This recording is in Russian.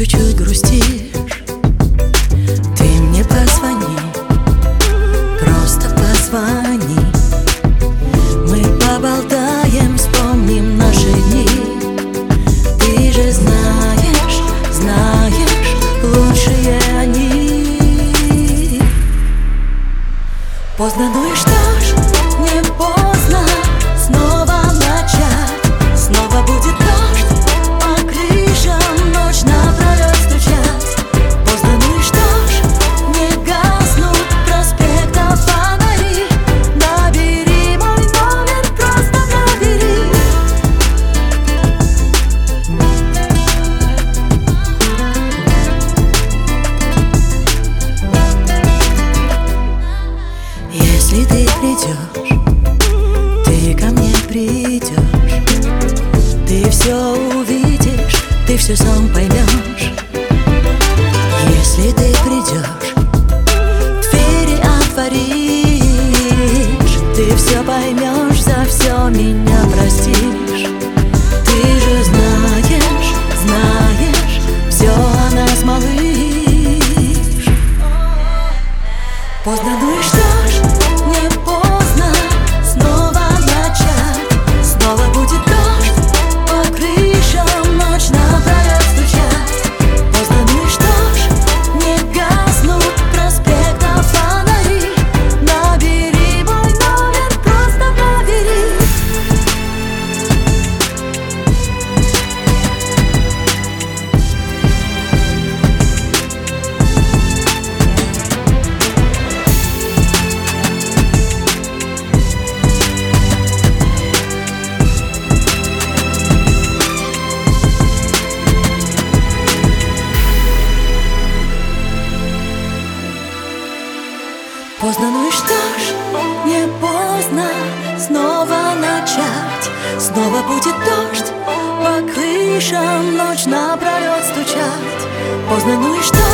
чуть-чуть грустишь, ты мне позвони, просто позвони. Мы поболтаем, вспомним наши дни. Ты же знаешь, знаешь, лучшие они. Поздно, ну и что ж, не поздно снова начать. Снова будет дождь по крышам, ночь напролёт стучать. Поздно, ну и что ж, не гаснут проспекта фонари. Набери мой номер, просто набери. Если ты придешь, ты ко мне придешь, ты все увидишь, ты все сам поймешь. Если ты придешь, двери отворишь, ты все поймешь, за все меня простишь. Ты же знаешь, знаешь, все о нас, малыш. Поздно, ну и что ж, не поздно снова начать. Снова будет дождь по крышам, ночь напролёт стучать. Поздно, ну и что ж, не гаснут проспекта фонари. Набери мой номер, просто набери. Поздно, ну и что ж, не поздно снова начать. Снова будет дождь по крышам, ночь напролёт стучать. Поздно, ну и что